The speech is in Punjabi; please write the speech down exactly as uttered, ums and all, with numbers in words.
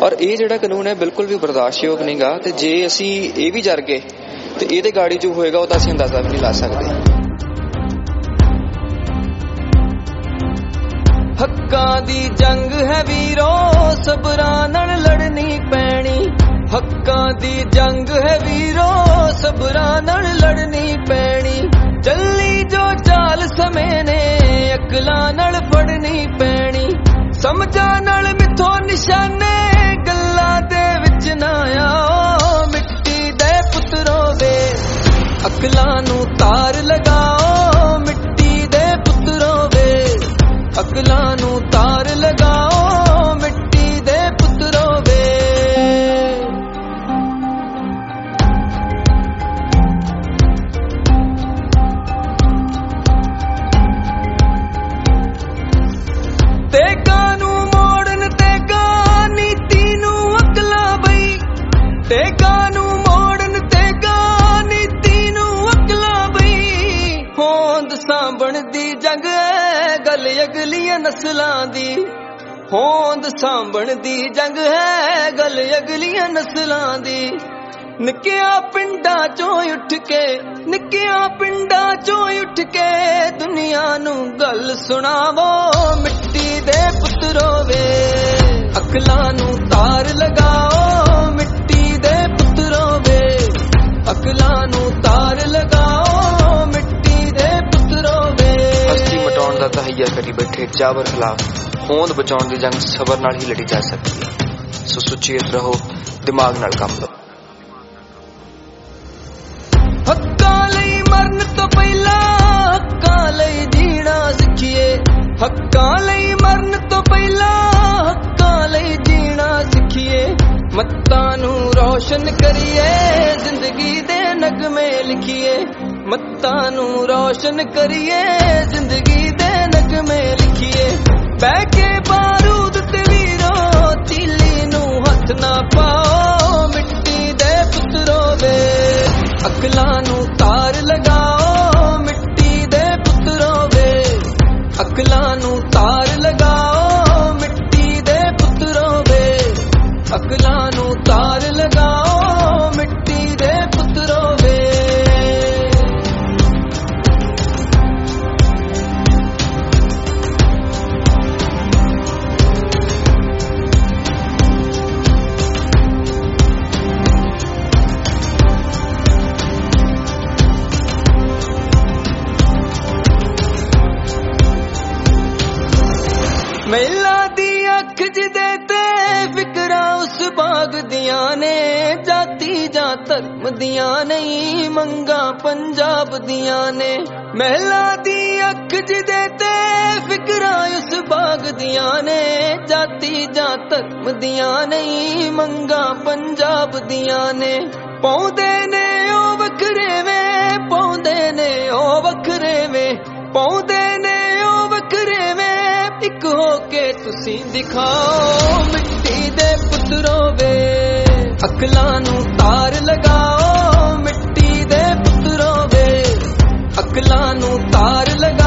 ਔਰ ਇਹ ਜਿਹੜਾ ਕਾਨੂੰਨ ਹੈ ਬਿਲਕੁਲ ਵੀ ਬਰਦਾਸ਼ਤਯੋਗ ਨਹੀਂ ਗਾ। ਤੇ ਜੇ ਅਸੀਂ ਇਹ ਵੀ ਜਰ ਗਏ ਤੇ ਇਹਦੇ ਗਾੜੀ ਜੋ ਹੋਏਗਾ ਉਹ ਤਾਂ ਅਸੀਂ ਅੰਦਾਜ਼ਾ ਵੀ ਨਹੀਂ ਲਾ ਸਕਦੇ। ਹੱਕਾਂ ਦੀ ਜੰਗ ਹੈ ਵੀਰੋ, ਸਬਰਾਂ ਨਾਲ ਲੜਨੀ ਪੈਣੀ। ਹੱਕਾਂ ਦੀ ਜੰਗ ਹੈ ਵੀਰੋ, ਸਬਰਾਂ ਨਾਲ ਲੜਨੀ ਪੈਣੀ। ਚੱਲੀ ਜੋ ਚਾਲ ਸਮੇਂ ਨੇ, ਅਕਲਾਂ ਨਾਲ ਫੜਨੀ ਪੈਣੀ। ਸਮਝਾਂ ਨਾਲ ਮਿੱਥੋਂ ਨਿਸ਼ਾਨੇ, ਗੱਲਾਂ ਦੇ ਵਿੱਚ ਨਾ ਆਓ। ਮਿੱਟੀ ਦੇ ਪੁੱਤਰੋ ਵੇ, ਅਕਲਾਂ ਨੂੰ ਤਾਰ ਲਗਾਓ। ਮਿੱਟੀ ਦੇ ਪੁੱਤਰੋ ਵੇ, ਅਕਲਾਂ ਨੂੰ ਤਾਰ ਲਗਾਓ। ਮਿੱਟੀ ਦੇ ਪੁੱਤਰੋ ਵੇ। ਤੇਗਾਂ ਨੂੰ ਮੋੜਨ ਤੇਗਾ, ਨੀਤੀ ਨੂੰ ਅਕਲਾਂ ਬਈ। ਤੇਗਾਂ ਨੂੰ ਮੋੜਨ ਤੇਗਾ, ਨੀਤੀ ਨੂੰ ਅਕਲਾਂ ਬਈ। ਹੋਂਦ ਸਾਂਭਣ ਦੀ ਜੰਗ ਹੈ, ਗੱਲ ਅਗਲੀਆਂ ਨਸਲਾਂ ਦੀ। ਹੋਂਦ ਸਾਂਭਣ ਦੀ ਜੰਗ ਹੈ, ਗੱਲ ਅਗਲੀਆਂ ਨਸਲਾਂ ਦੀ। ਨਿੱਕਿਆਂ ਪਿੰਡਾਂ ਚੋਂ ਉੱਠ ਕੇ, ਨਿੱਕਿਆਂ ਪਿੰਡਾਂ ਚੋਂ ਉੱਠ ਕੇ ਦੁਨੀਆ ਨੂੰ ਗੱਲ ਸੁਣਾਵੋ। ਮਿੱਟੀ ਦੇ ਪੁੱਤਰੋ ਵੇ, ਅਕਲਾਂ ਨੂੰ ਤਾਰ ਲਗਾਓ। ਮਿੱਟੀ ਦੇ ਪੁੱਤਰੋ ਵੇ, ਅਕਲਾਂ ਨੂੰ ਤਾਰ ਲਗਾਓ। ਮਿੱਟੀ ਦੇ ਪੁੱਤਰੋ ਵੇ। ਹਸਤੀ ਮਟਾਉਣ ਦਾ ਤਹਈਆ ਕਰੀ ਬੈਠੇ ਜਾਬਰ ਖਿਲਾਫ ਹੋਂਦ ਬਚਾਉਣ ਦੀ ਜੰਗ ਸਬਰ ਨਾਲ ਹੀ ਲੜੀ ਜਾ ਸਕਦੀ ਹੈ। ਸੋ ਸੁਚੇਤ ਰਹੋ, ਦਿਮਾਗ ਨਾਲ ਕੰਮ ਲਓ। ਹੱਕਾਂ ਲਈ ਮਰਨ ਤੋਂ ਪਹਿਲਾਂ ਹੱਕਾਂ ਲਈ ਜੀਣਾ ਸਿੱਖੀਏ। ਹੱਕਾਂ ਲਈ ਮਰਨ ਤੋਂ ਪਹਿਲਾਂ ਹੱਕਾਂ ਲਈ ਜੀਣਾ ਸਿੱਖੀਏ। ਮੱਤਾਂ ਨੂੰ ਰੌਸ਼ਨ ਕਰੀਏ, ਜ਼ਿੰਦਗੀ ਦੇ ਨਗਮੇ ਲਿਖੀਏ। ਮੱਤਾਂ ਨੂੰ ਰੌਸ਼ਨ ਕਰੀਏ, ਜ਼ਿੰਦਗੀ ਦੇ ਨਗਮੇ ਲਿਖੀਏ। ਬਹਿ ਕੇ ਬਾਰੂਦ ਤੇ ਵੀਰੋ, ਤੀਲੀ ਨੂੰ ਹੱਥ ਨਾ ਪਾਓ। ਮਿੱਟੀ ਦੇ ਪੁੱਤਰੋ ਵੇ, ਅਕਲਾਂ ਨੂੰ ਤਾਰ ਲਗਾਓ। ਮਿੱਟੀ ਦੇ ਪੁੱਤਰੋ ਵੇ, ਅਕਲਾਂ ਨੂੰ ਤਾਰ ਲਗਾਓ। ਮਿੱਟੀ ਦੇ ਪੁੱਤਰੋ ਵੇ, ਅਕਲਾਂ ਨੂੰ ਤਾਰ ਲਗਾਓ। ਮਿੱਟੀ ਦੇ ਪੁੱਤਰੋ ਵੇ। ਮਹਿਲਾ ਦੀ ਅੱਖ ਜਿਹਦੇ ਤੇ ਫਿਕਰਾਂ ਉਸ ਬਾਗ ਦੀਆਂ ਨੇ। ਜਾਤੀ ਜਾਂ ਧਰਮ ਦੀਆਂ ਨਹੀਂ, ਮੰਗਾਂ ਪੰਜਾਬ ਦੀਆਂ ਨੇ। ਮਹਿਲਾ ਦੀ ਅੱਖ ਜਿਹਦੇ ਤੇ ਫਿਕਰਾਂ ਉਸ ਬਾਗ ਦੀਆਂ ਨੇ। ਜਾਤੀ ਜਾਂ ਧਰਮ ਦੀਆਂ ਨਹੀਂ, ਮੰਗਾਂ ਪੰਜਾਬ ਦੀਆਂ ਨੇ। ਪਾਉਂਦੇ ਨੇ ਉਹ ਵੱਖਰੇਵੇਂ, ਪਾਉਂਦੇ ਨੇ ਉਹ ਵੱਖਰੇਵੇਂ, ਪਾਉਂਦੇ ਨੇ ਉਹ ਵੱਖਰੇਵੇਂ। ਇੱਕ ਹੋ ਕੇ ਤੁਸੀਂ ਦਿਖਾਓ। ਮਿੱਟੀ ਦੇ ਪੁੱਤਰੋ ਵੇ, ਅਕਲਾਂ ਨੂੰ ਤਾਰ ਲਗਾਓ। ਮਿੱਟੀ ਦੇ ਪੁੱਤਰੋ ਵੇ, ਅਕਲਾਂ ਨੂੰ ਤਾਰ ਲਗਾਓ।